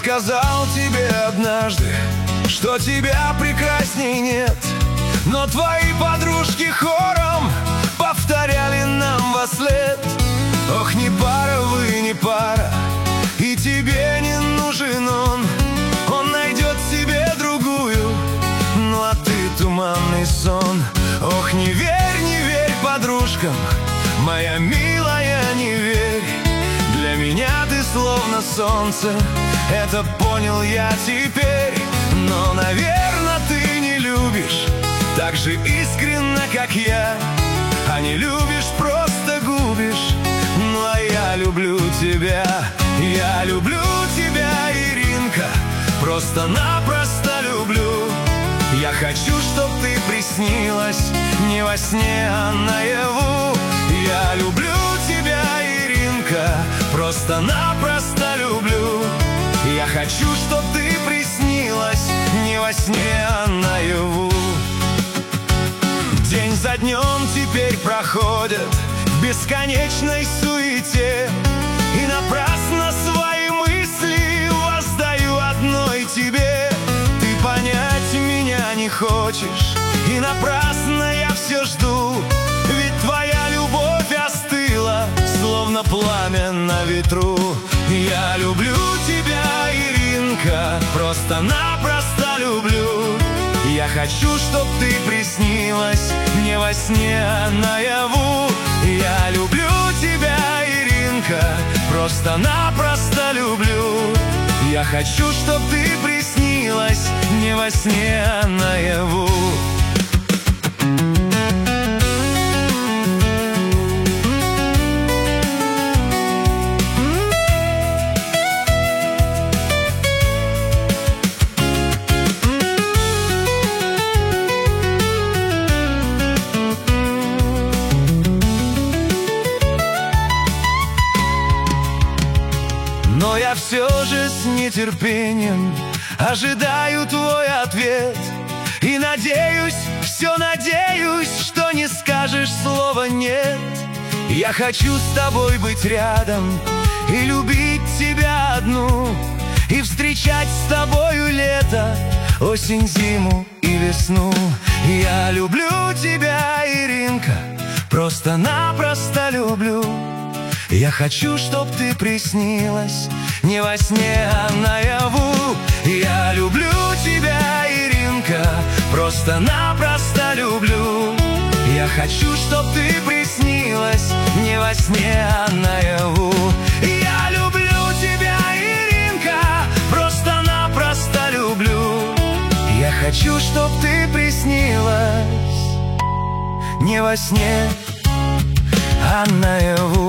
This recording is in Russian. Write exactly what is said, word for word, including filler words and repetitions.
сказал тебе однажды, что тебя прекрасней нет, но твои подружки хором повторяли нам вослед: ох, не пара вы, не пара, и тебе не нужен он. Он найдет себе другую, ну а ты туманный сон. Ох, не верь, не верь подружкам, моя милая, не верь. Для меня ты словно солнце, это понял я теперь. Но, наверное, ты не любишь так же искренно, как я, а не любишь, просто губишь. Ну а я люблю тебя, я люблю тебя, Иринка, просто-напросто люблю. Я хочу, чтоб ты приснилась не во сне, а наяву. Я люблю тебя, Иринка, просто-напросто люблю. Я хочу, чтоб ты приснилась не во сне, а наяву. День за днем теперь проходит в бесконечной суете, и напрасно свои мысли воздаю одной тебе. Ты понять меня не хочешь, и напрасно я все жду, ведь твоя любовь остыла, словно пламя на ветру. Я люблю тебя, Иринка, просто-напросто люблю. Я хочу, чтоб ты приснилась не во сне, а наяву. Я люблю тебя, Иринка, просто-напросто люблю. Я хочу, чтоб ты приснилась не во сне, а наяву. Но я все же с нетерпением ожидаю твой ответ, и надеюсь, все надеюсь, что не скажешь слова «нет». Я хочу с тобой быть рядом и любить тебя одну, и встречать с тобою лето, осень, зиму и весну. Я люблю тебя, Иринка, просто-напросто люблю. Я хочу, чтоб ты приснилась не во сне, а наяву. Я люблю тебя, Иринка, просто-напросто люблю. Я хочу, чтоб ты приснилась не во сне, а наяву. Я люблю тебя, Иринка, просто-напросто люблю. Я хочу, чтоб ты приснилась не во сне, а наяву.